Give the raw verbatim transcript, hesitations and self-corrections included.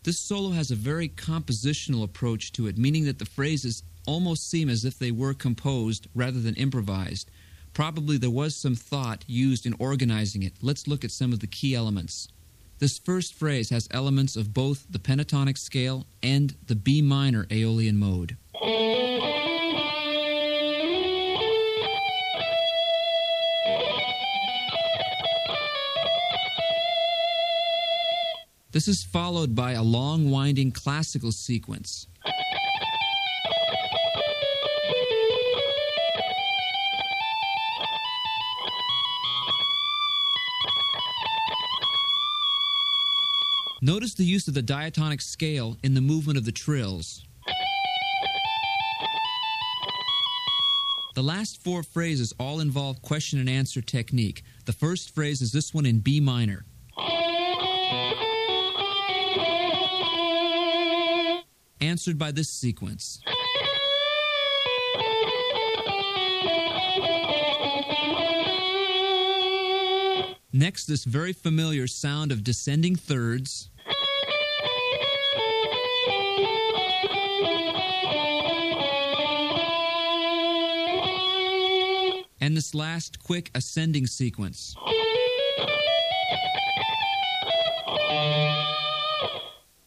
This solo has a very compositional approach to it, meaning that the phrases almost seem as if they were composed rather than improvised. Probably there was some thought used in organizing it. Let's look at some of the key elements. This first phrase has elements of both the pentatonic scale and the B minor Aeolian mode. This is followed by a long winding classical sequence. Notice the use of the diatonic scale in the movement of the trills. The last four phrases all involve question and answer technique. The first phrase is this one in B minor. Answered by this sequence. Next, this very familiar sound of descending thirds. And this last quick ascending sequence.